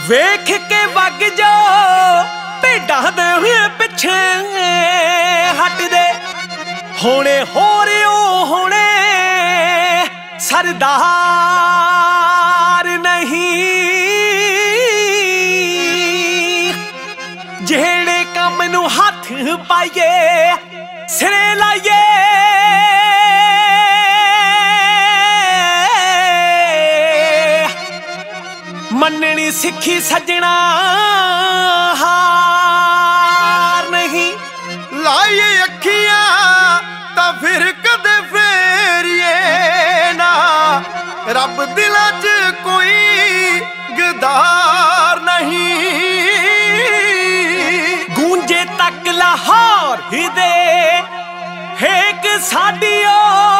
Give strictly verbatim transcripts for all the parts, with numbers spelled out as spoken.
ਵੇਖ ਕੇ ਵਗ ਜੋ ਭੇਡਾਂ ਦੇ ਹੋਏ ਪਿੱਛੇ ਹਟਦੇ ਹੋਣੇ ਹੋਰ ਉਹ ਹੋਣੇ ਸਰਦਾਰ ਨਹੀਂ ਜਿਹੜੇ ਕੰਮ ਨੂੰ ਹੱਥ ਪਾਈਏ ਸਿਰੇ ਲਾਈਏ ਮੰਨਣੀ ਸਿੱਖੀ ਸੱਜਣਾ ਹਾਰ ਨਹੀਂ ਲਾਈਏ ਅੱਖੀਆਂ ਤਾਂ ਫਿਰ ਕਦੇ ਫੇਰੀਏ ਨਾ ਰੱਬ ਦਿਲਾਂ 'ਚ ਕੋਈ ਗਦਾਰ ਨਹੀਂ ਗੂੰਜੇ ਤੱਕ ਲਾਹੌਰ ਹੀ ਦੇ ਹੇਕ ਸਾਡੀਓ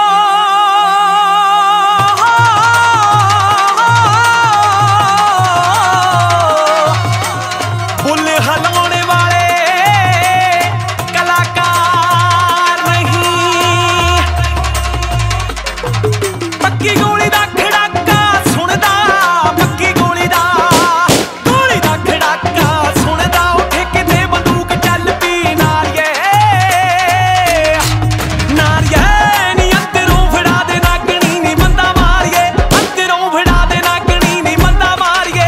ਪੱਕੀ ਗੋਲੀ ਦਾ ਖੜਾਕਾ ਸੁਣਦਾ ਪੱਕੀ ਗੋਲੀ ਦਾ ਗੋਲੀ ਦਾ ਖੜਾਕਾ ਸੁਣਦਾ ਉੱਠ ਕਿਤੇ ਬੰਦੂਕ ਚੱਲ ਪਈ ਨਾਰੀਏ ਨਾਰੀਏ ਨੀ ਅੰਦਰੋਂ ਫੜਾ ਦੇ ਨਾਗਣੀ ਨੀ ਬੰਦਾ ਮਾਰੀਏ ਅੰਦਰੋਂ ਫੜਾ ਦੇ ਨਾਗਣੀ ਨੀ ਬੰਦਾ ਮਾਰੀਏ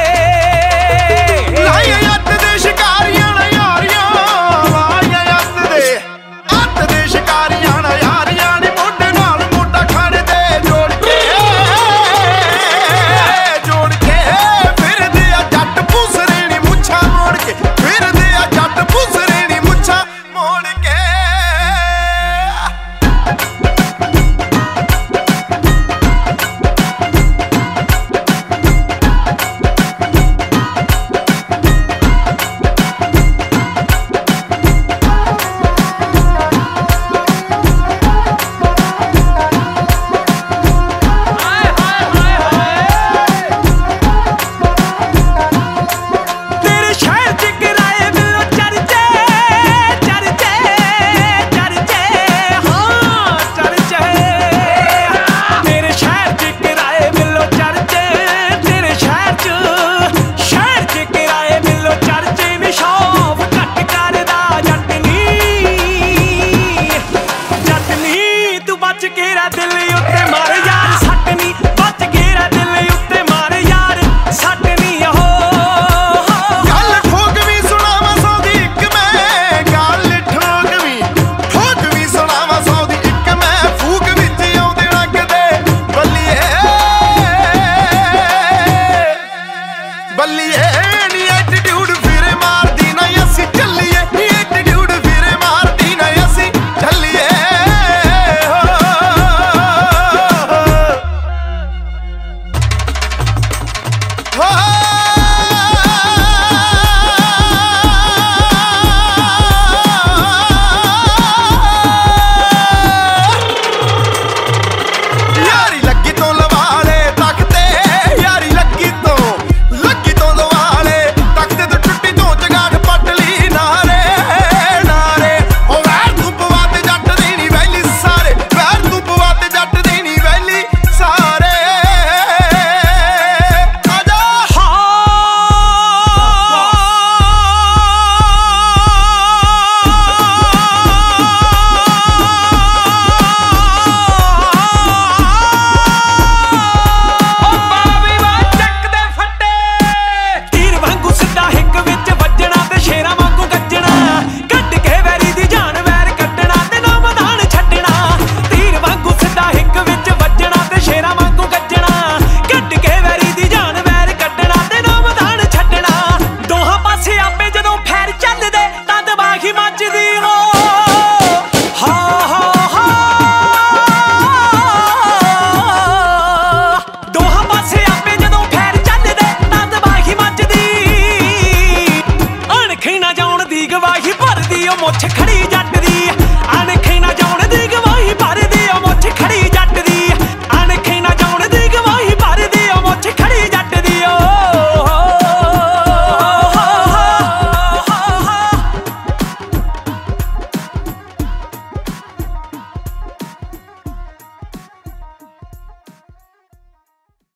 ਲਾਈਏ ਅੱਤ ਦੇ ਸ਼ਿਕਾਰੀਆਂ ਨਾ ਯਾਰੀਆਂ ਲਾਈਏ ਅੱਤ ਦੇ ਅੱਤ ਦੇ ਸ਼ਿਕਾਰੀਆਂ ਨਾ ਯਾਰੀਆਂ ਨੀ ਮੋਢੇ ਨਾਲ ਮੋਢਾ ਖੜਦੇ ਦਿਲ